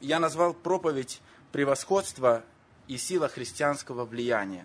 я назвал проповедь «Превосходство и сила христианского влияния».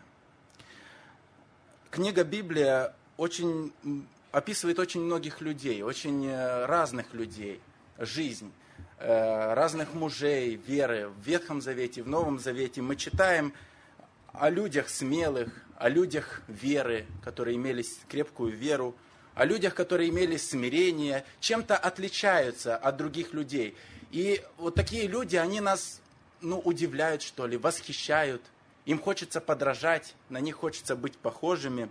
Книга Библия описывает очень многих людей, очень разных людей, жизнь, разных мужей, веры. В Ветхом Завете, в Новом Завете мы читаем о людях смелых, о людях веры, которые имели крепкую веру, о людях, которые имели смирение, чем-то отличаются от других людей. И вот такие люди, они нас удивляют, что ли, восхищают. Им хочется подражать, на них хочется быть похожими.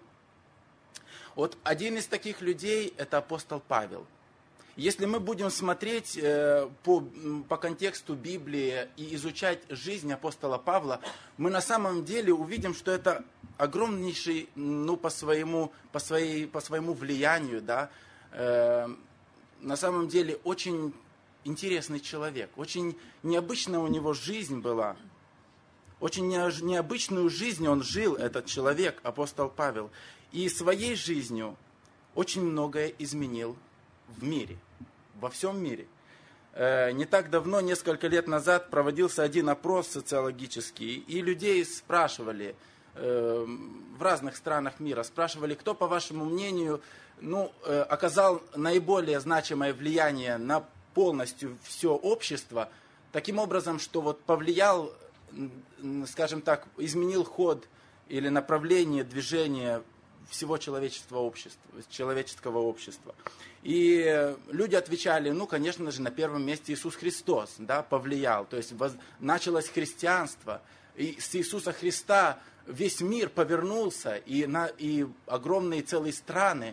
Вот один из таких людей – это апостол Павел. Если мы будем смотреть по контексту Библии и изучать жизнь апостола Павла, мы на самом деле увидим, что это огромнейший, по своему влиянию, да, на самом деле очень интересный человек. Очень необычная у него жизнь была. Очень необычную жизнь он жил, этот человек, апостол Павел. И своей жизнью очень многое изменил в мире, во всем мире. Не так давно, несколько лет назад, проводился один опрос социологический, и людей спрашивали в разных странах мира, спрашивали, кто, по вашему мнению, оказал наиболее значимое влияние на полностью все общество, таким образом, что вот повлиял, скажем так, изменил ход или направление движения всего человеческого общества. И люди отвечали, конечно же, на первом месте Иисус Христос, да, повлиял. То есть началось христианство, и с Иисуса Христа весь мир повернулся, и огромные целые страны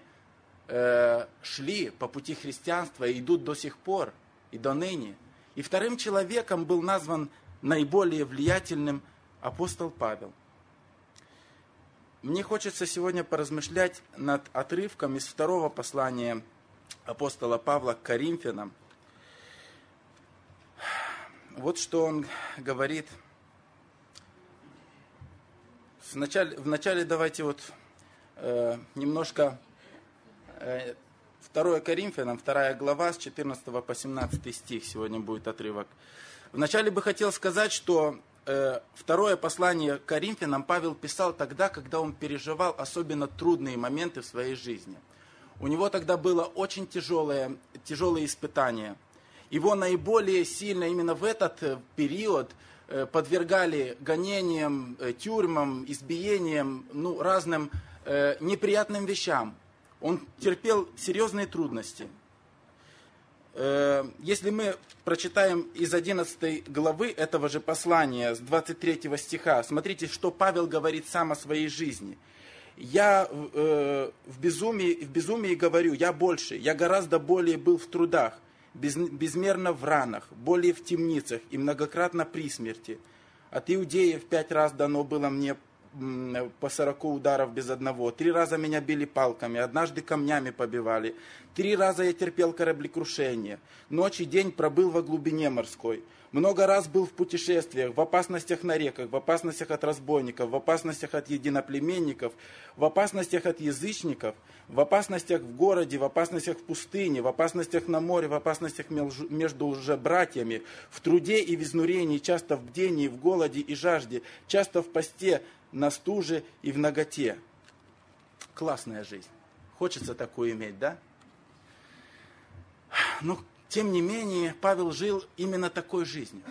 шли по пути христианства и идут до сих пор, и до ныне. И вторым человеком был назван наиболее влиятельным апостол Павел. Мне хочется сегодня поразмышлять над отрывком из второго послания апостола Павла к Коринфянам. Вот что он говорит. Вначале давайте немножко 2 Коринфянам, 2 глава, с 14 по 17 стих сегодня будет отрывок. Вначале бы хотел сказать, что второе послание к Коринфянам Павел писал тогда, когда он переживал особенно трудные моменты в своей жизни. У него тогда было очень тяжелые испытания. Его наиболее сильно именно в этот период подвергали гонениям, тюрьмам, избиениям, разным неприятным вещам. Он терпел серьезные трудности. Если мы прочитаем из 11 главы этого же послания, с 23 стиха, смотрите, что Павел говорит сам о своей жизни. «Я в безумии говорю, я гораздо более был в трудах, безмерно в ранах, более в темницах и многократно при смерти. От иудеев 5 раз дано было мне по 40 ударов без одного. 3 раза меня били палками, однажды камнями побивали. 3 раза я терпел кораблекрушение. Ночь и день пробыл во глубине морской. Много раз был в путешествиях, в опасностях на реках, в опасностях от разбойников, в опасностях от единоплеменников, в опасностях от язычников, в опасностях в городе, в опасностях в пустыне, в опасностях на море, в опасностях между лжебратьями, в труде и в изнурении, часто в бдении, в голоде и жажде, часто в посте, на стуже и в наготе». Классная жизнь. Хочется такую иметь, да? Но, тем не менее, Павел жил именно такой жизнью.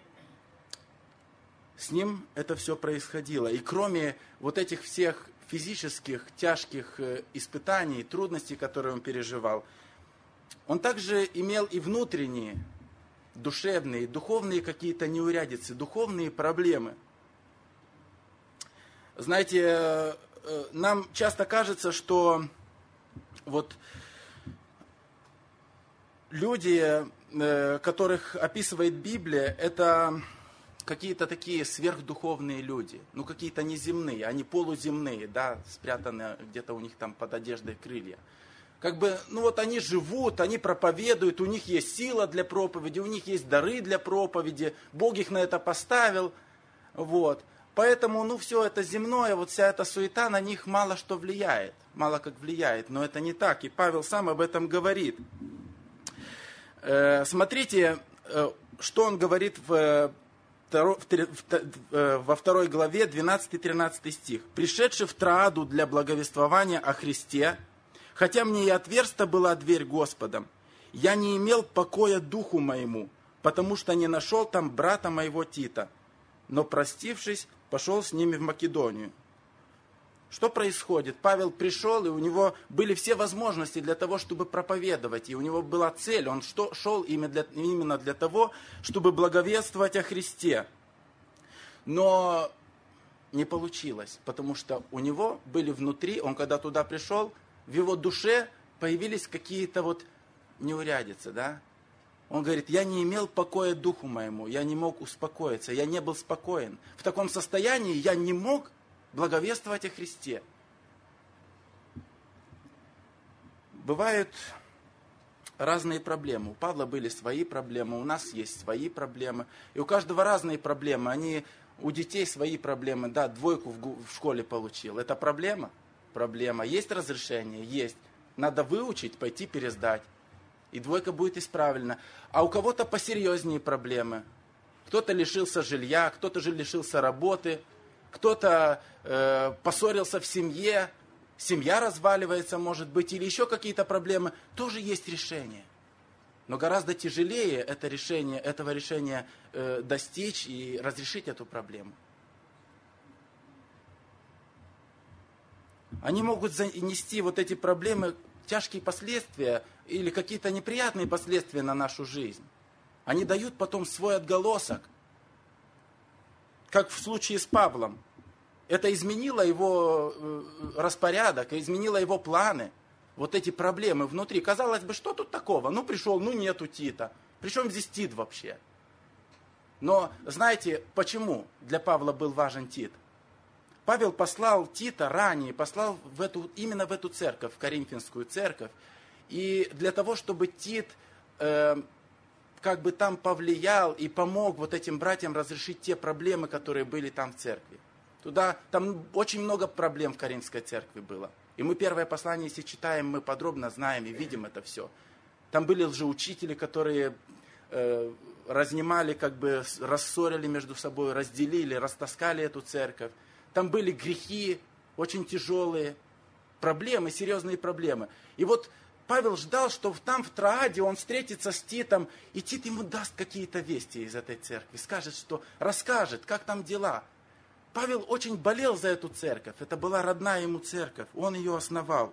С ним это все происходило. И кроме вот этих всех физических, тяжких испытаний, трудностей, которые он переживал, он также имел и внутренние, душевные, духовные какие-то неурядицы, духовные проблемы. Знаете, нам часто кажется, что вот люди, которых описывает Библия, это какие-то такие сверхдуховные люди, какие-то неземные, они полуземные, да, спрятаны где-то у них там под одеждой крылья. Они живут, они проповедуют, у них есть сила для проповеди, у них есть дары для проповеди, Бог их на это поставил, вот. Поэтому, все это земное, вся эта суета на них мало что влияет, мало как влияет, но это не так, и Павел сам об этом говорит. Смотрите, что он говорит во 2 главе 12-13 стих. «Пришедший в Трааду для благовествования о Христе, хотя мне и отверста была дверь Господом, я не имел покоя духу моему, потому что не нашел там брата моего Тита, но, простившись, пошел с ними в Македонию». Что происходит? Павел пришел, и у него были все возможности для того, чтобы проповедовать, и у него была цель. Он шел именно для того, чтобы благовествовать о Христе. Но не получилось, потому что у него были внутри, он когда туда пришел, в его душе появились какие-то вот неурядицы, да? Он говорит, я не имел покоя духу моему, я не мог успокоиться, я не был спокоен. В таком состоянии я не мог благовествовать о Христе. Бывают разные проблемы. У Павла были свои проблемы, у нас есть свои проблемы. И у каждого разные проблемы. У детей свои проблемы. Да, 2 в школе получил. Это проблема? Проблема. Есть разрешение? Есть. Надо выучить, пойти пересдать. И 2 будет исправлена. А у кого-то посерьезнее проблемы. Кто-то лишился жилья, кто-то же лишился работы, кто-то поссорился в семье, семья разваливается, может быть, или еще какие-то проблемы. Тоже есть решение. Но гораздо тяжелее этого решения достичь и разрешить эту проблему. Они могут занести вот эти проблемы, тяжкие последствия или какие-то неприятные последствия на нашу жизнь. Они дают потом свой отголосок, как в случае с Павлом. Это изменило его распорядок, изменило его планы. Вот эти проблемы внутри. Казалось бы, что тут такого? Ну, пришел, нету Тита. Причем здесь Тит вообще? Но знаете, почему для Павла был важен Тит? Павел послал Тита ранее, послал именно в эту церковь, в Коринфянскую церковь. И для того, чтобы Тит как бы там повлиял и помог вот этим братьям разрешить те проблемы, которые были там в церкви. Там очень много проблем в Коринфской церкви было. И мы первое послание, если читаем, мы подробно знаем и видим это все. Там были лжеучители, которые разнимали, как бы рассорили между собой, разделили, растаскали эту церковь. Там были грехи очень тяжелые, проблемы, серьезные проблемы. И вот Павел ждал, что там в Трааде он встретится с Титом, и Тит ему даст какие-то вести из этой церкви, расскажет, как там дела. Павел очень болел за эту церковь, это была родная ему церковь, он ее основал.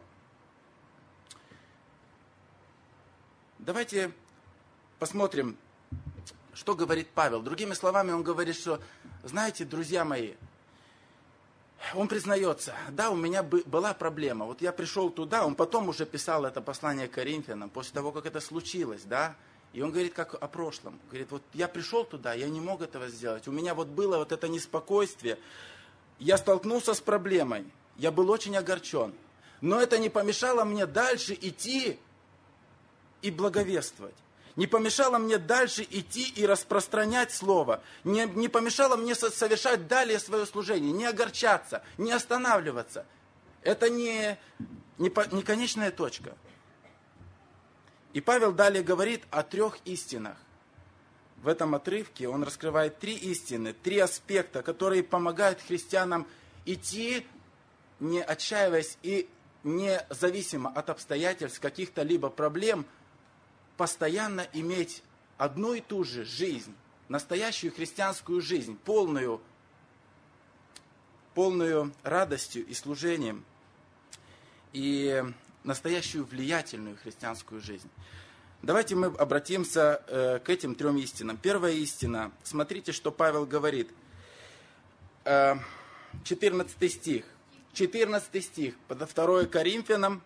Давайте посмотрим, что говорит Павел. Другими словами, он говорит, что, знаете, друзья мои, он признается, да, у меня была проблема. Вот я пришел туда, он потом уже писал это послание Коринфянам, после того, как это случилось, да. И он говорит, как о прошлом. Говорит, вот я пришел туда, я не мог этого сделать. У меня вот было вот это неспокойствие. Я столкнулся с проблемой. Я был очень огорчен. Но это не помешало мне дальше идти и благовествовать. Не помешало мне дальше идти и распространять слово. Не помешало мне совершать далее свое служение. Не огорчаться, не останавливаться. Это не конечная точка. И Павел далее говорит о 3 истинах. В этом отрывке он раскрывает 3 истины, 3 аспекта, которые помогают христианам идти, не отчаиваясь и независимо от обстоятельств, каких-то либо проблем, постоянно иметь одну и ту же жизнь, настоящую христианскую жизнь, полную радостью и служением, и настоящую влиятельную христианскую жизнь. Давайте мы обратимся к этим 3 истинам. Первая истина. Смотрите, что Павел говорит. 14 стих. 14 стих. 2 Коринфянам,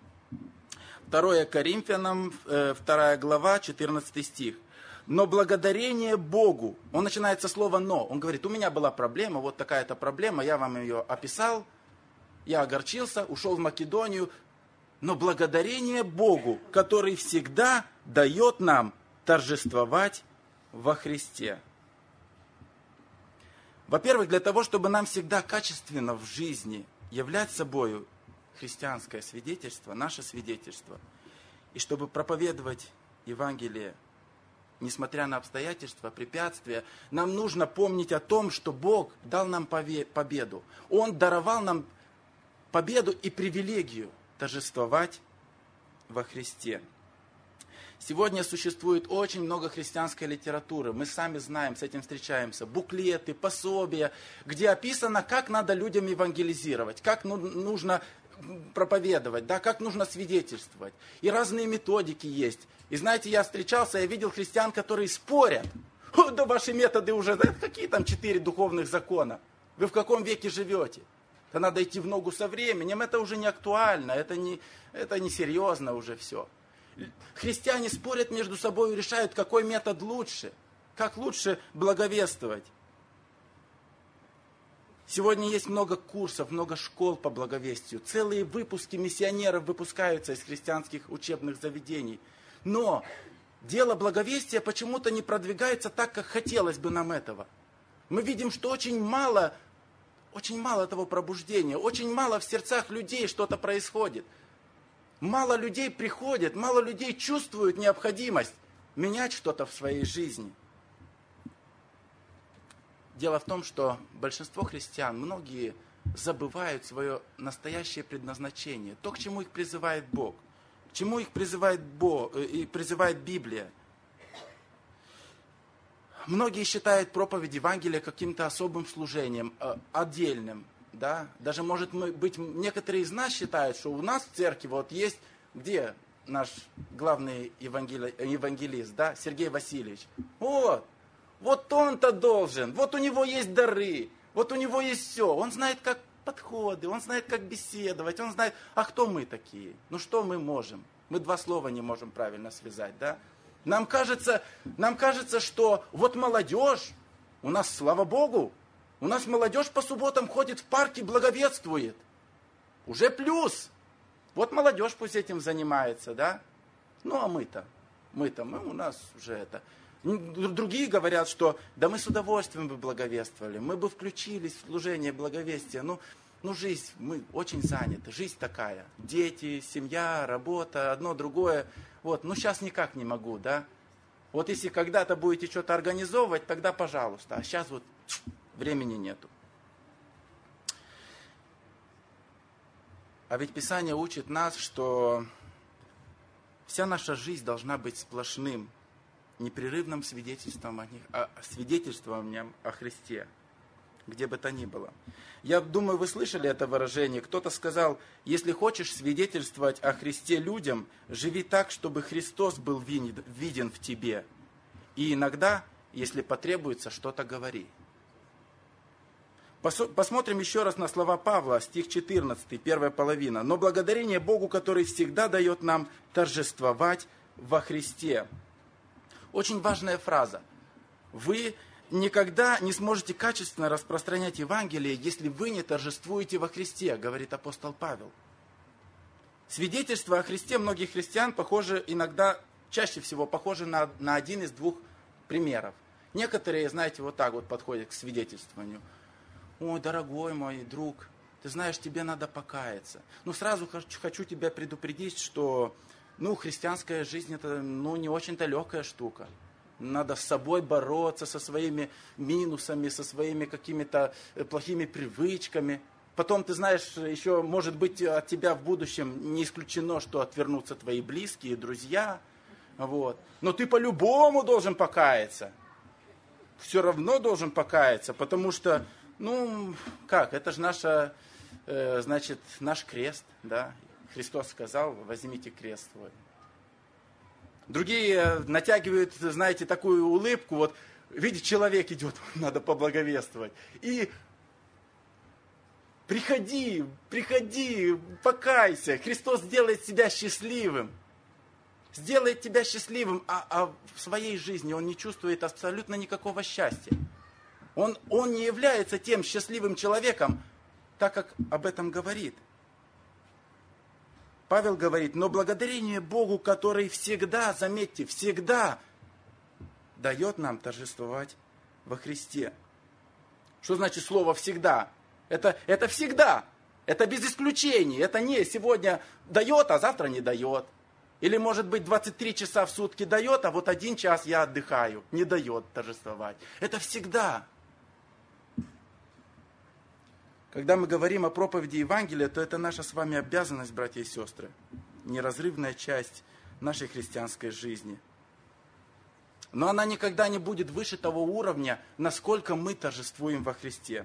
2 глава, 14 стих. «Но благодарение Богу». Он начинает со слова «но». Он говорит, у меня была проблема, вот такая-то проблема, я вам ее описал, я огорчился, ушел в Македонию. Но благодарение Богу, который всегда дает нам торжествовать во Христе. Во-первых, для того, чтобы нам всегда качественно в жизни являть собою христианское свидетельство, наше свидетельство, и чтобы проповедовать Евангелие, несмотря на обстоятельства, препятствия, нам нужно помнить о том, что Бог дал нам победу. Он даровал нам победу и привилегию торжествовать во Христе. Сегодня существует очень много христианской литературы. Мы сами знаем, с этим встречаемся. Буклеты, пособия, где описано, как надо людям евангелизировать, как нужно проповедовать, да, как нужно свидетельствовать. И разные методики есть. И знаете, я видел христиан, которые спорят. Да ваши методы уже, да, какие там 4 духовных закона? Вы в каком веке живете? Да надо идти в ногу со временем, это уже не актуально, это не серьезно уже все. Христиане спорят между собой и решают, какой метод лучше, как лучше благовествовать. Сегодня есть много курсов, много школ по благовестию. Целые выпуски миссионеров выпускаются из христианских учебных заведений. Но дело благовестия почему-то не продвигается так, как хотелось бы нам этого. Мы видим, что очень мало того пробуждения, очень мало в сердцах людей что-то происходит. Мало людей приходят, мало людей чувствуют необходимость менять что-то в своей жизни. Дело в том, что большинство христиан, многие забывают свое настоящее предназначение, то, к чему их призывает Бог, к чему их призывает Бог и призывает Библия. Многие считают проповедь Евангелия каким-то особым служением, отдельным. Да? Даже, может быть, некоторые из нас считают, что у нас в церкви вот есть, где наш главный евангелист, да? Сергей Васильевич. Вот он-то должен, вот у него есть дары, вот у него есть все. Он знает, как подходы, он знает, как беседовать, он знает, а кто мы такие? Ну что мы можем? Мы 2 слова не можем правильно связать, да? Нам кажется, что вот молодежь, у нас, слава Богу, у нас молодежь по субботам ходит в парке, благовествует. Уже плюс. Вот молодежь пусть этим занимается, да? Ну, а мы у нас уже это. Другие говорят, что да мы с удовольствием бы благовествовали, мы бы включились в служение благовестия. Ну, жизнь, мы очень заняты, жизнь такая. Дети, семья, работа, одно, другое. Вот, сейчас никак не могу, да? Вот если когда-то будете что-то организовывать, тогда пожалуйста. А сейчас вот времени нету. А ведь Писание учит нас, что вся наша жизнь должна быть сплошным, непрерывным свидетельствованием о Христе, где бы то ни было. Я думаю, вы слышали это выражение. Кто-то сказал, если хочешь свидетельствовать о Христе людям, живи так, чтобы Христос был виден в тебе. И иногда, если потребуется, что-то говори. Посмотрим еще раз на слова Павла, стих 14, первая половина. «Но благодарение Богу, который всегда дает нам торжествовать во Христе». Очень важная фраза. Вы никогда не сможете качественно распространять Евангелие, если вы не торжествуете во Христе, говорит апостол Павел. Свидетельство о Христе многих христиан чаще всего похоже на один из 2 примеров. Некоторые, знаете, вот так вот подходят к свидетельствованию. Ой, дорогой мой друг, ты знаешь, тебе надо покаяться. Сразу хочу тебя предупредить, что христианская жизнь это не очень-то легкая штука. Надо с собой бороться, со своими минусами, со своими какими-то плохими привычками. Потом, ты знаешь, еще, может быть, от тебя в будущем не исключено, что отвернутся твои близкие, друзья. Вот. Но ты по-любому должен покаяться. Все равно должен покаяться, потому что, это же наш крест, да. Христос сказал, возьмите крест свой. Другие натягивают, знаете, такую улыбку, вот, видите, человек идет, надо поблаговествовать. И приходи, покайся, Христос сделает тебя счастливым. Сделает тебя счастливым, а в своей жизни он не чувствует абсолютно никакого счастья. Он не является тем счастливым человеком, так как об этом говорит. Павел говорит, но благодарение Богу, который всегда, заметьте, всегда дает нам торжествовать во Христе. Что значит слово «всегда»? Это всегда, это без исключений, это не сегодня дает, а завтра не дает. Или, может быть, 23 часа в сутки дает, а вот 1 час я отдыхаю. Не дает торжествовать. Это всегда. Когда мы говорим о проповеди Евангелия, то это наша с вами обязанность, братья и сестры. Неразрывная часть нашей христианской жизни. Но она никогда не будет выше того уровня, насколько мы торжествуем во Христе.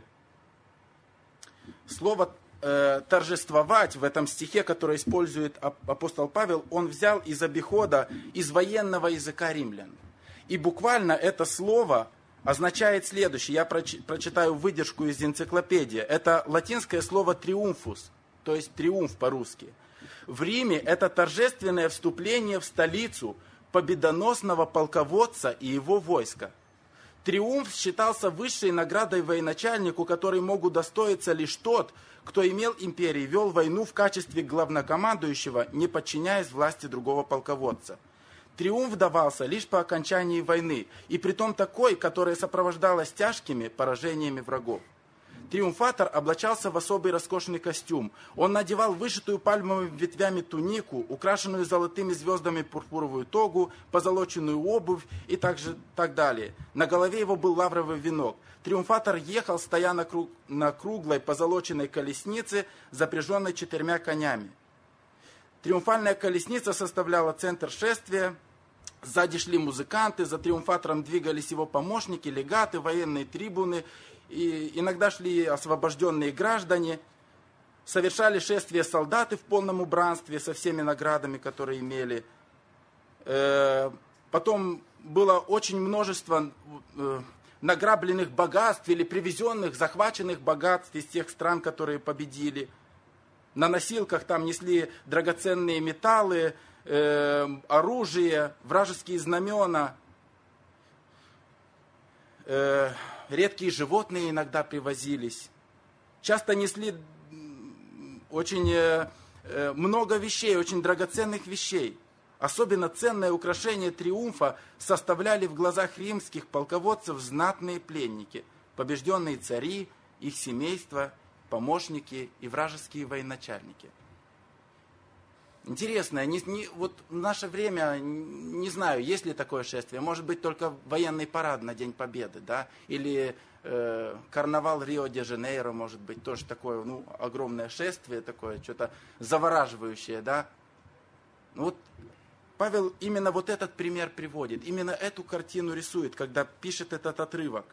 Слово торжествовать в этом стихе, который использует апостол Павел, он взял из обихода, из военного языка римлян. И буквально это слово означает следующее. Я прочитаю выдержку из энциклопедии. Это латинское слово «триумфус», то есть «триумф» по-русски. В Риме это торжественное вступление в столицу победоносного полководца и его войска. Триумф считался высшей наградой военачальнику, которой мог удостоиться лишь тот, кто имел империю, вел войну в качестве главнокомандующего, не подчиняясь власти другого полководца. Триумф давался лишь по окончании войны, и притом такой, которая сопровождалась тяжкими поражениями врагов. Триумфатор облачался в особый роскошный костюм. Он надевал вышитую пальмовыми ветвями тунику, украшенную золотыми звездами пурпуровую тогу, позолоченную обувь и так далее. На голове его был лавровый венок. Триумфатор ехал, стоя на круглой позолоченной колеснице, запряженной 4 конями. Триумфальная колесница составляла центр шествия. Сзади шли музыканты, за триумфатором двигались его помощники, легаты, военные трибуны. И иногда шли освобожденные граждане, совершали шествие солдаты в полном убранстве со всеми наградами, которые имели. Потом было очень множество награбленных богатств или привезенных, захваченных богатств из тех стран, которые победили. На носилках там несли драгоценные металлы, оружие, вражеские знамена. Редкие животные иногда привозились. Часто несли очень много вещей, очень драгоценных вещей. Особенно ценное украшение триумфа составляли в глазах римских полководцев знатные пленники, побежденные цари, их семейства, помощники и вражеские военачальники. Интересно, вот в наше время, не знаю, есть ли такое шествие, может быть, только военный парад на День Победы, да, или карнавал Рио-де-Жанейро, может быть, тоже такое, огромное шествие такое, что-то завораживающее, да. Вот Павел именно вот этот пример приводит, именно эту картину рисует, когда пишет этот отрывок.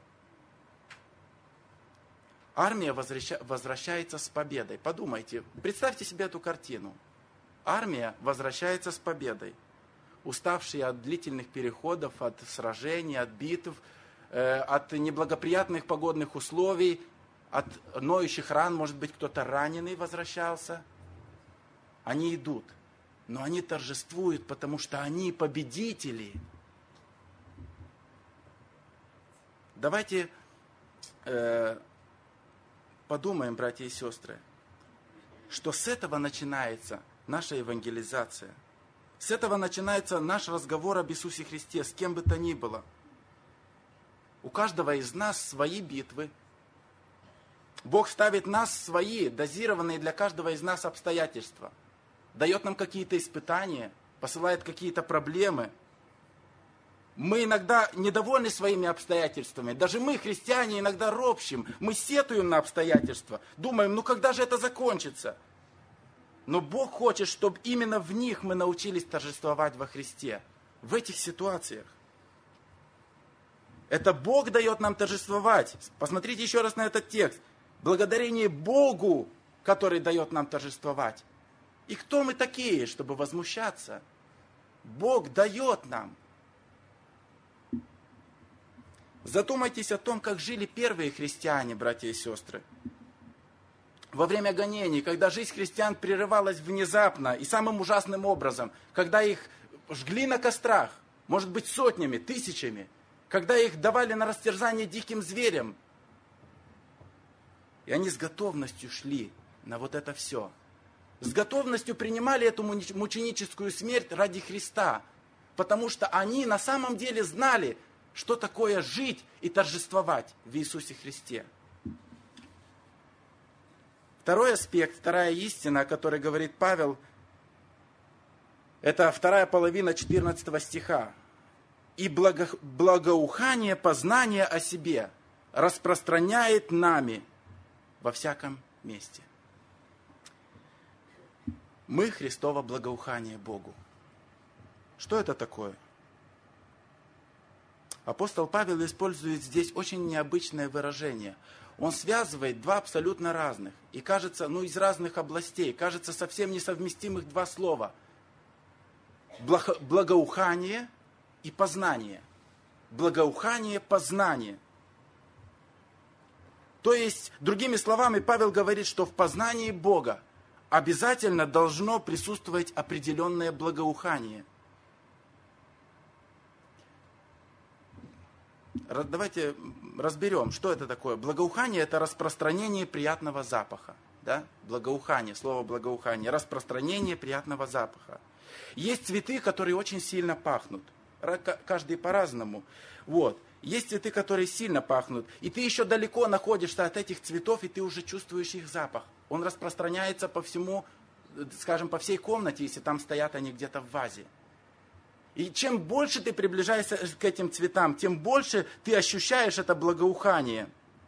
Армия возвращается с победой. Подумайте, представьте себе эту картину. Армия возвращается с победой. Уставшие от длительных переходов, от сражений, от битв, от неблагоприятных погодных условий, от ноющих ран, может быть, кто-то раненый возвращался. Они идут, но они торжествуют, потому что они победители. Давайте подумаем, братья и сестры, что с этого начинается наша евангелизация. С этого начинается наш разговор об Иисусе Христе, с кем бы то ни было. У каждого из нас свои битвы. Бог ставит нас свои, дозированные для каждого из нас обстоятельства. Дает нам какие-то испытания, посылает какие-то проблемы. Мы иногда недовольны своими обстоятельствами. Даже мы, христиане, иногда ропщим. Мы сетуем на обстоятельства. Думаем, когда же это закончится? Но Бог хочет, чтобы именно в них мы научились торжествовать во Христе. В этих ситуациях. Это Бог дает нам торжествовать. Посмотрите еще раз на этот текст. Благодарение Богу, который дает нам торжествовать. И кто мы такие, чтобы возмущаться? Бог дает нам. Задумайтесь о том, как жили первые христиане, братья и сестры. Во время гонений, когда жизнь христиан прерывалась внезапно и самым ужасным образом, когда их жгли на кострах, может быть, сотнями, тысячами, когда их давали на растерзание диким зверям, и они с готовностью шли на вот это все. С готовностью принимали эту мученическую смерть ради Христа, потому что они на самом деле знали, что такое жить и торжествовать в Иисусе Христе. Второй аспект, вторая истина, о которой говорит Павел, Это вторая половина 14 стиха. «И благоухание познания о себе распространяет нами во всяком месте». Мы Христово благоухание Богу. Что это такое? Апостол Павел использует здесь очень необычное выражение. Он связывает два абсолютно разных, и кажется, из разных областей, кажется, совсем несовместимых два слова. Благоухание и познание. Благоухание, познание. То есть, другими словами, Павел говорит, что в познании Бога обязательно должно присутствовать определенное благоухание. Давайте разберем, что это такое. Благоухание – это распространение приятного запаха. Да? Благоухание, слово благоухание, распространение приятного запаха. Есть цветы, которые очень сильно пахнут. Каждый по-разному. Есть цветы, которые сильно пахнут. И ты еще далеко находишься от этих цветов, и ты уже чувствуешь их запах. Он распространяется по всему, скажем, по всей комнате, если там стоят они где-то в вазе. И чем больше ты приближаешься к этим цветам, тем больше ты ощущаешь это благоухание.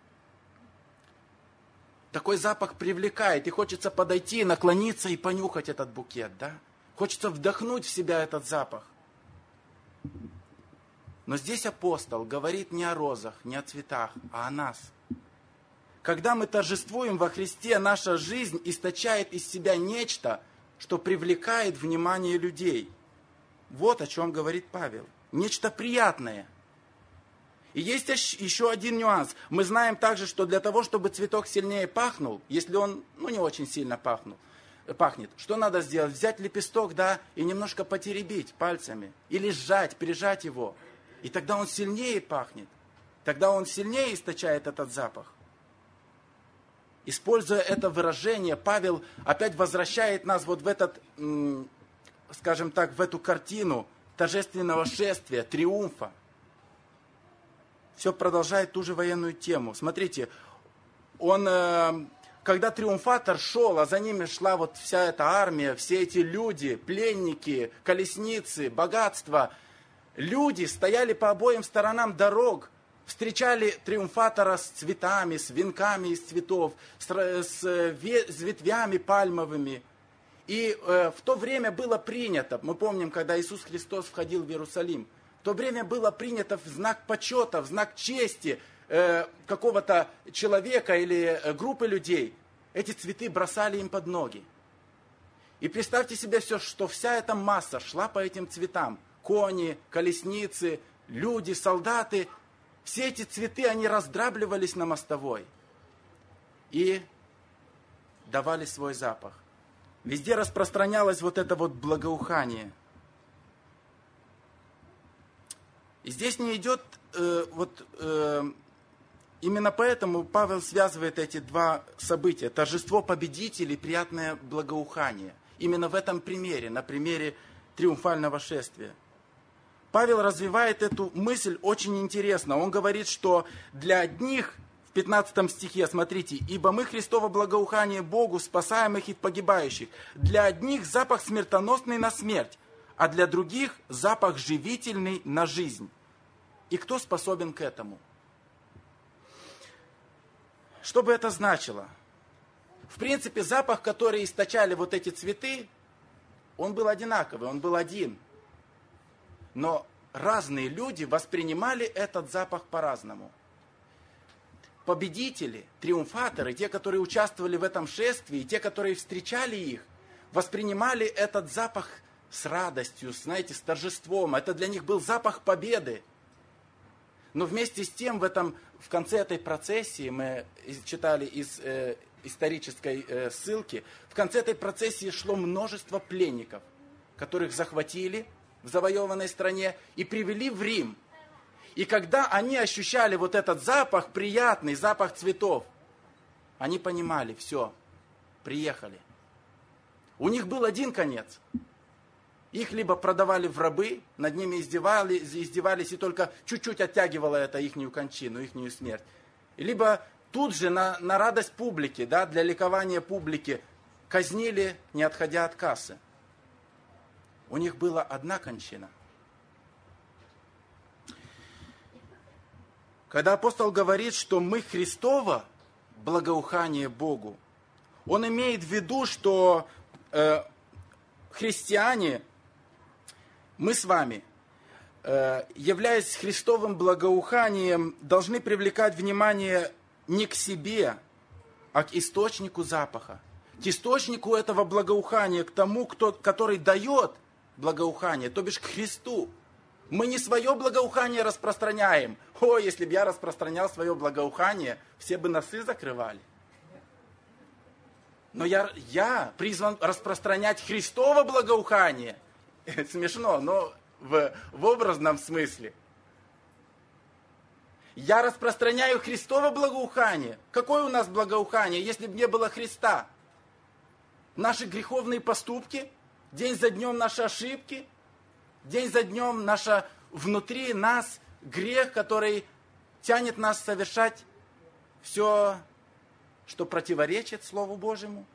Такой запах привлекает, и хочется подойти, наклониться и понюхать этот букет, да? Хочется вдохнуть в себя этот запах. Но здесь апостол говорит не о розах, не о цветах, а о нас. Когда мы торжествуем во Христе, наша жизнь источает из себя нечто, что привлекает внимание людей. Вот о чем говорит Павел. Нечто приятное. И есть еще один нюанс. Мы знаем также, что для того, чтобы цветок сильнее пахнул, если он не очень сильно пахнет, что надо сделать? Взять лепесток, да, и немножко потеребить пальцами. Или сжать, прижать его. И тогда он сильнее пахнет. Тогда он сильнее источает этот запах. Используя это выражение, Павел опять возвращает нас в этот, скажем так, в эту картину торжественного шествия, триумфа. Все продолжает ту же военную тему. Смотрите, когда триумфатор шел, а за ними шла вся эта армия, все эти люди, пленники, колесницы, богатства, люди стояли по обоим сторонам дорог, встречали триумфатора с цветами, с венками из цветов, с ветвями пальмовыми. И в то время было принято, мы помним, когда Иисус Христос входил в Иерусалим, в то время было принято в знак почета, в знак чести какого-то человека или группы людей, эти цветы бросали им под ноги. И представьте себе все, что вся эта масса шла по этим цветам. Кони, колесницы, люди, солдаты. Все эти цветы, они раздрабливались на мостовой и давали свой запах. Везде распространялось это благоухание. И здесь не идет, именно поэтому Павел связывает эти два события. Торжество победителей, приятное благоухание. Именно в этом примере, на примере триумфального шествия. Павел развивает эту мысль очень интересно. Он говорит, что для одних, в 15 стихе, смотрите, «Ибо мы Христово благоухание Богу, спасаемых и погибающих. Для одних запах смертоносный на смерть, а для других запах живительный на жизнь». И кто способен к этому? Что бы это значило? В принципе, запах, который источали эти цветы, он был одинаковый, он был один. Но разные люди воспринимали этот запах по-разному. Победители, триумфаторы, те, которые участвовали в этом шествии, те, которые встречали их, воспринимали этот запах с радостью, знаете, с торжеством. Это для них был запах победы. Но вместе с тем в конце этой процессии, мы читали из исторической ссылки, в конце этой процессии шло множество пленников, которых захватили в завоеванной стране и привели в Рим. И когда они ощущали этот запах, приятный запах цветов, они понимали, все, приехали. У них был один конец. Их либо продавали в рабы, над ними издевались и только чуть-чуть оттягивало это ихнюю кончину, ихнюю смерть. Либо тут же на радость публики, да, для ликования публики, казнили, не отходя от кассы. У них была одна кончина. Когда апостол говорит, что мы Христово благоухание Богу, он имеет в виду, что христиане, мы с вами, являясь Христовым благоуханием, должны привлекать внимание не к себе, а к источнику запаха. К источнику этого благоухания, к тому, который дает благоухание, то бишь к Христу. Мы не свое благоухание распространяем. О, если бы я распространял свое благоухание, все бы носы закрывали. Но я призван распространять Христово благоухание. Это смешно, но в образном смысле. Я распространяю Христово благоухание. Какое у нас благоухание, если бы не было Христа? Наши греховные поступки, день за днем наши ошибки, день за днем внутри нас грех, который тянет нас совершать все, что противоречит Слову Божьему.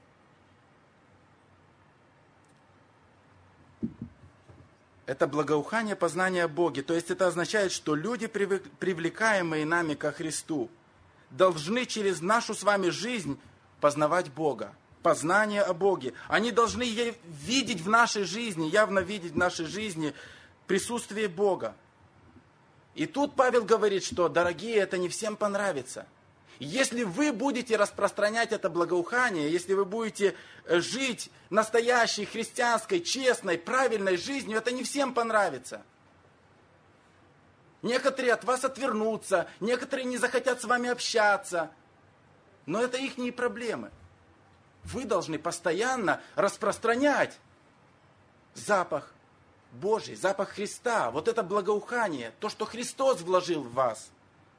Это благоухание познания о Боге. То есть это означает, что люди, привлекаемые нами ко Христу, должны через нашу с вами жизнь познавать Бога. Познание о Боге. Они должны видеть в нашей жизни, явно видеть в нашей жизни присутствие Бога. И тут Павел говорит, что, дорогие, это не всем понравится. Если вы будете распространять это благоухание, если вы будете жить настоящей, христианской, честной, правильной жизнью, это не всем понравится. Некоторые от вас отвернутся, некоторые не захотят с вами общаться. Но это их проблемы. Вы должны постоянно распространять запах Божий, запах Христа. Вот это благоухание, то, что Христос вложил в вас.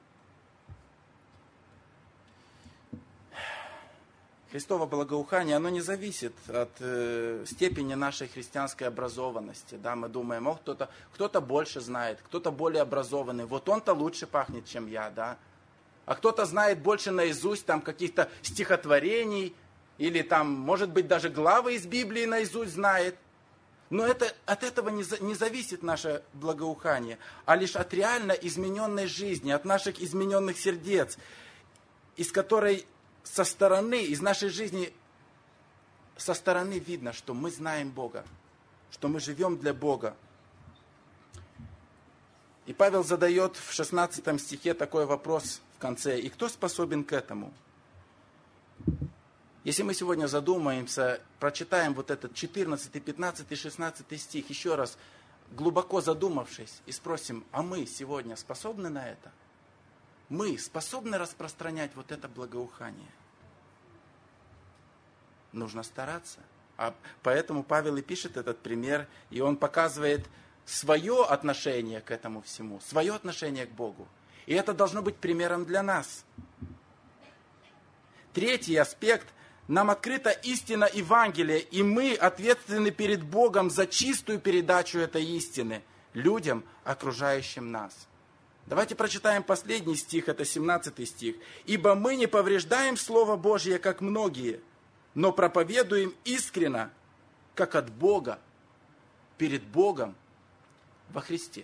Христово благоухание, оно не зависит от степени нашей христианской образованности. Да, мы думаем, кто-то больше знает, кто-то более образованный. Вот он-то лучше пахнет, чем я, да. А кто-то знает больше наизусть там каких-то стихотворений, или там, может быть, даже главы из Библии наизусть знает. Но от этого не зависит наше благоухание, а лишь от реально измененной жизни, от наших измененных сердец, из которой со стороны, из нашей жизни, со стороны видно, что мы знаем Бога, что мы живем для Бога. И Павел задает в 16 стихе такой вопрос в конце. И кто способен к этому? Если мы сегодня задумаемся, прочитаем вот этот 14, 15, 16 стих, еще раз, глубоко задумавшись, и спросим, а мы сегодня способны на это? Мы способны распространять вот это благоухание? Нужно стараться. А поэтому Павел и пишет этот пример, и он показывает свое отношение к этому всему, свое отношение к Богу. И это должно быть примером для нас. Третий аспект. Нам открыта истина Евангелия, и мы ответственны перед Богом за чистую передачу этой истины людям, окружающим нас. Давайте прочитаем последний стих, это 17 стих. «Ибо мы не повреждаем Слово Божье, как многие, но проповедуем искренно, как от Бога, перед Богом во Христе».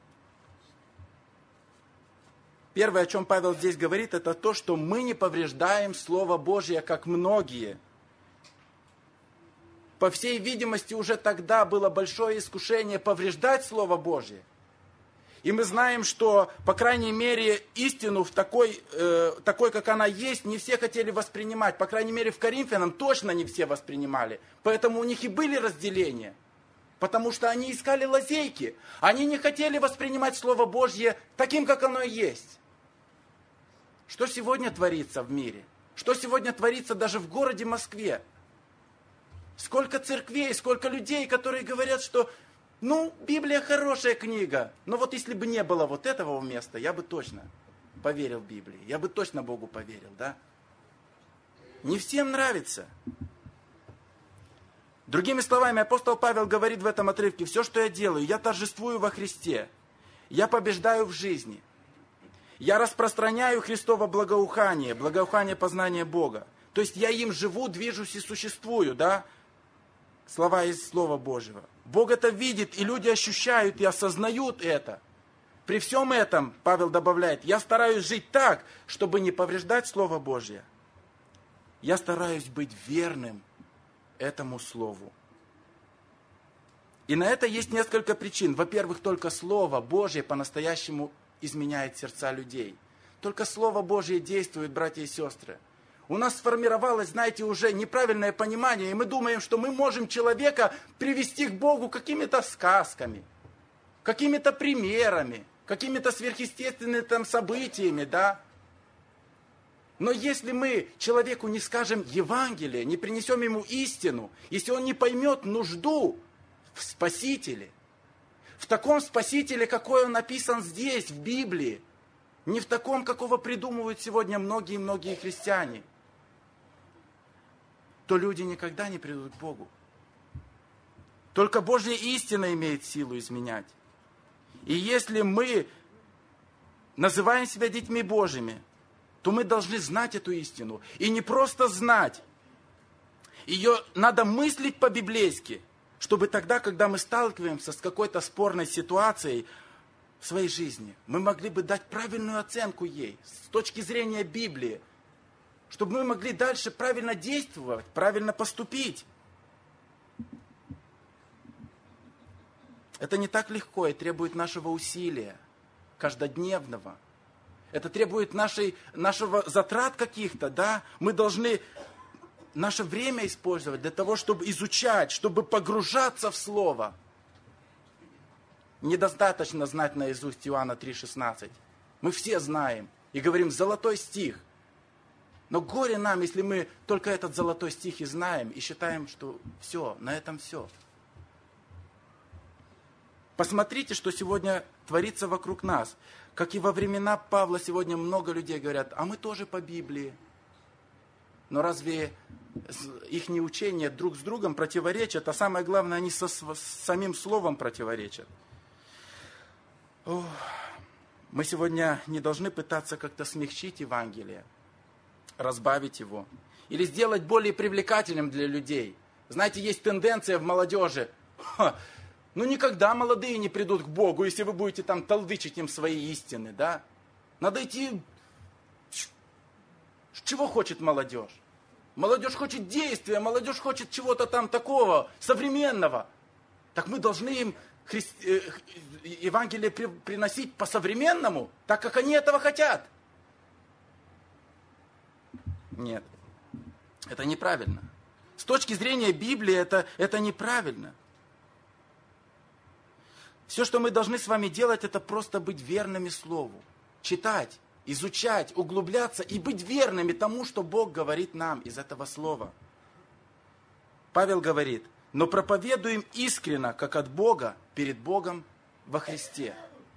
Первое, о чем Павел здесь говорит, это то, что мы не повреждаем Слово Божье, как многие. По всей видимости, уже тогда было большое искушение повреждать Слово Божье. И мы знаем, что, по крайней мере, истину в такой, как она есть, не все хотели воспринимать. По крайней мере, в Коринфянам точно не все воспринимали. Поэтому у них и были разделения. Потому что они искали лазейки. Они не хотели воспринимать Слово Божье таким, как оно есть. Что сегодня творится в мире? Что сегодня творится даже в городе Москве? Сколько церквей, сколько людей, которые говорят, что, Библия хорошая книга, но вот если бы не было вот этого места, я бы точно поверил в Библию, я бы точно Богу поверил, да? Не всем нравится. Другими словами, апостол Павел говорит в этом отрывке, все, что я делаю, я торжествую во Христе, я побеждаю в жизни. Я распространяю Христово благоухание познания Бога. То есть я им живу, движусь и существую, да? Слова из Слова Божьего. Бог это видит, и люди ощущают и осознают это. При всем этом, Павел добавляет, я стараюсь жить так, чтобы не повреждать Слово Божье. Я стараюсь быть верным этому Слову. И на это есть несколько причин. Во-первых, только Слово Божье по-настоящему изменяет сердца людей. Только Слово Божье действует, братья и сестры. У нас сформировалось, знаете, уже неправильное понимание, и мы думаем, что мы можем человека привести к Богу какими-то сказками, какими-то примерами, какими-то сверхъестественными там событиями, да. Но если мы человеку не скажем Евангелие, не принесем ему истину, если он не поймет нужду в Спасителе, в таком Спасителе, какой он написан здесь, в Библии, не в таком, какого придумывают сегодня многие христиане, то люди никогда не придут к Богу. Только Божья истина имеет силу изменять. И если мы называем себя детьми Божьими, то мы должны знать эту истину. И не просто знать. Ее надо мыслить по-библейски, чтобы тогда, когда мы сталкиваемся с какой-то спорной ситуацией в своей жизни, мы могли бы дать правильную оценку ей с точки зрения Библии, чтобы мы могли дальше правильно действовать, правильно поступить. Это не так легко и требует нашего усилия, каждодневного. Это требует нашего затрат каких-то, да? Мы должны наше время использовать для того, чтобы изучать, чтобы погружаться в Слово. Недостаточно знать наизусть Иоанна 3,16. Мы все знаем и говорим «золотой стих». Но горе нам, если мы только этот золотой стих и знаем, и считаем, что все, на этом все. Посмотрите, что сегодня творится вокруг нас. Как и во времена Павла сегодня много людей говорят, а мы тоже по Библии. Но разве их учения друг с другом противоречат, а самое главное, они с самим словом противоречат? Мы сегодня не должны пытаться как-то смягчить Евангелие, разбавить его, или сделать более привлекательным для людей. Знаете, есть тенденция в молодежи. Ну, никогда молодые не придут к Богу, если вы будете там толдычить им свои истины, да? Надо идти... Чего хочет молодежь? Молодежь хочет действия, молодежь хочет чего-то там такого, современного. Так мы должны им Евангелие приносить по-современному, так как они этого хотят. Нет, это неправильно. С точки зрения Библии это неправильно. Все, что мы должны с вами делать, это просто быть верными Слову. Читать, изучать, углубляться и быть верными тому, что Бог говорит нам из этого Слова. Павел говорит, но проповедуем искренно, как от Бога, перед Богом во Христе.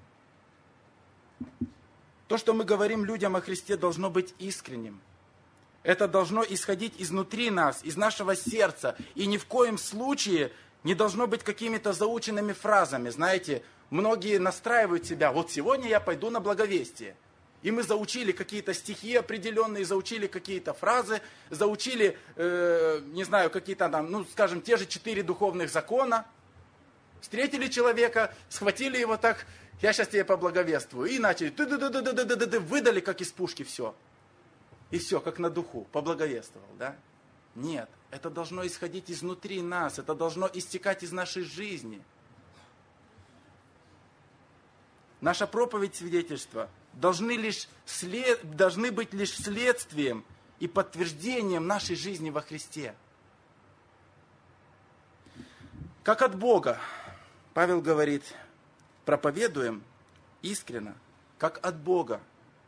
То, что мы говорим людям о Христе, должно быть искренним. Это должно исходить изнутри нас, из нашего сердца. И ни в коем случае не должно быть какими-то заученными фразами. Знаете, многие настраивают себя, вот сегодня я пойду на благовестие. И мы заучили какие-то стихи определенные, заучили какие-то фразы, заучили, не знаю, какие-то там, ну, скажем, те же 4 духовных закона. Встретили человека, схватили его так, я сейчас тебе поблаговествую. И начали, выдали как из пушки все. И все, как на духу, поблаговествовал, да? Нет, это должно исходить изнутри нас, это должно истекать из нашей жизни. Наша проповедь, свидетельства должны быть лишь следствием и подтверждением нашей жизни во Христе. Как от Бога, Павел говорит, проповедуем искренно, как от Бога.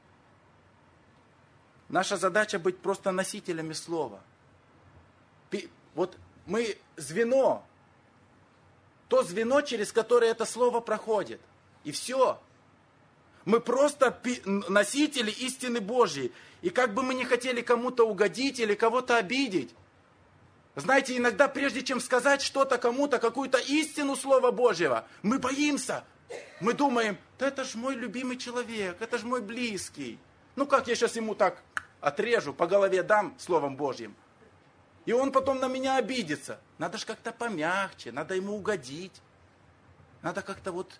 Наша задача быть просто носителями Слова. Вот мы звено, то звено, через которое это Слово проходит. И все. Мы просто носители истины Божьей. И как бы мы ни хотели кому-то угодить или кого-то обидеть, знаете, иногда прежде чем сказать что-то кому-то, какую-то истину Слова Божьего, мы боимся. Мы думаем, да это ж мой любимый человек, это ж мой близкий. Ну как я сейчас ему так отрежу, по голове дам Словом Божьим? И он потом на меня обидится. Надо же как-то помягче, надо ему угодить. Надо как-то вот...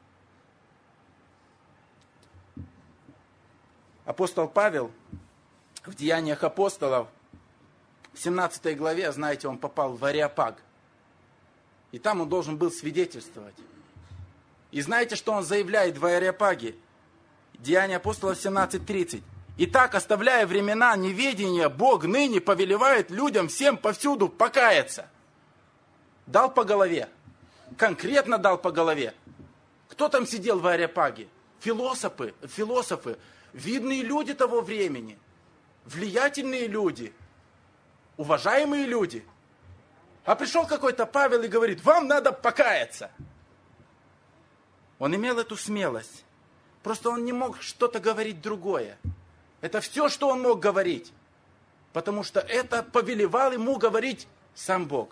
Апостол Павел в Деяниях апостолов, в 17 главе, знаете, он попал в Ареопаг. И там он должен был свидетельствовать. И знаете, что он заявляет в Ареопаге? Деяния апостолов 17:30. «Итак, оставляя времена неведения, Бог ныне повелевает людям всем повсюду покаяться». Дал по голове. Конкретно дал по голове. Кто там сидел в Ареопаге? Философы, видные люди того времени, влиятельные люди, уважаемые люди. А пришел какой-то Павел и говорит: вам надо покаяться. Он имел эту смелость. Просто он не мог что-то говорить другое. Это все, что он мог говорить. Потому что это повелевал ему говорить сам Бог.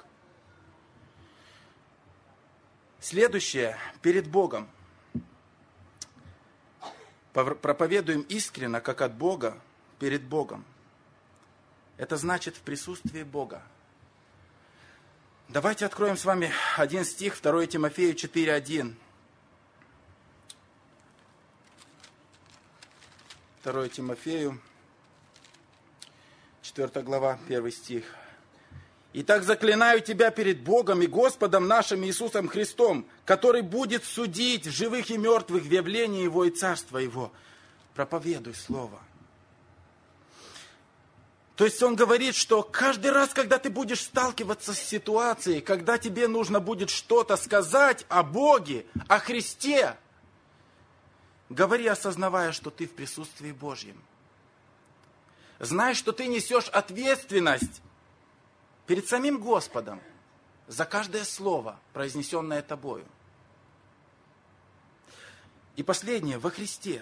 Следующее, перед Богом. Проповедуем искренно, как от Бога, перед Богом. Это значит в присутствии Бога. Давайте откроем с вами один стих, 2 Тимофею 4:1. 2 Тимофею, 4 глава, 1 стих. «Итак, заклинаю тебя перед Богом и Господом нашим Иисусом Христом, который будет судить живых и мертвых в явлении Его и Царства Его». Проповедуй Слово. То есть он говорит, что каждый раз, когда ты будешь сталкиваться с ситуацией, когда тебе нужно будет что-то сказать о Боге, о Христе, говори, осознавая, что ты в присутствии Божьем. Знай, что ты несешь ответственность перед самим Господом за каждое слово, произнесенное тобою. И последнее, во Христе.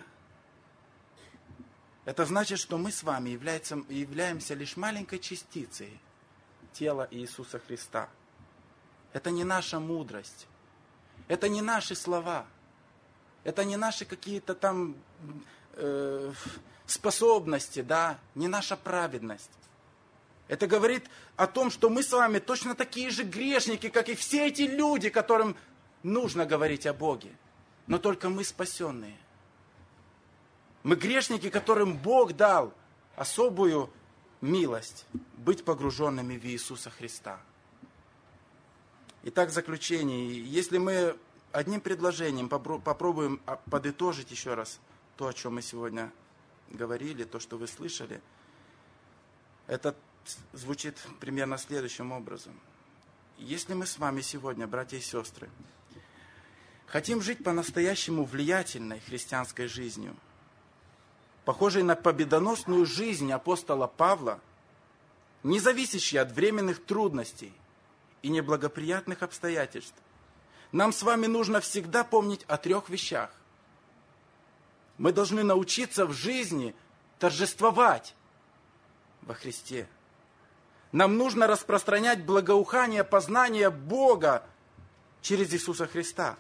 Это значит, что мы с вами являемся лишь маленькой частицей тела Иисуса Христа. Это не наша мудрость. Это не наши слова. Это не наши какие-то там способности, да, не наша праведность. Это говорит о том, что мы с вами точно такие же грешники, как и все эти люди, которым нужно говорить о Боге. Но только мы спасенные. Мы грешники, которым Бог дал особую милость быть погруженными в Иисуса Христа. Итак, в заключение, если мы одним предложением попробуем подытожить еще раз то, о чем мы сегодня говорили, то, что вы слышали, это звучит примерно следующим образом. Если мы с вами сегодня, братья и сестры, хотим жить по-настоящему влиятельной христианской жизнью, похожей на победоносную жизнь апостола Павла, не зависящей от временных трудностей и неблагоприятных обстоятельств, нам с вами нужно всегда помнить о 3 вещах. Мы должны научиться в жизни торжествовать во Христе. Нам нужно распространять благоухание познания Бога через Иисуса Христа.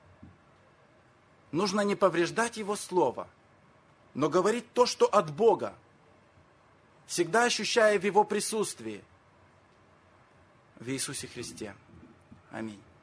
Нужно не повреждать Его Слово, но говорить то, что от Бога, всегда ощущая в Его присутствии в Иисусе Христе. Аминь.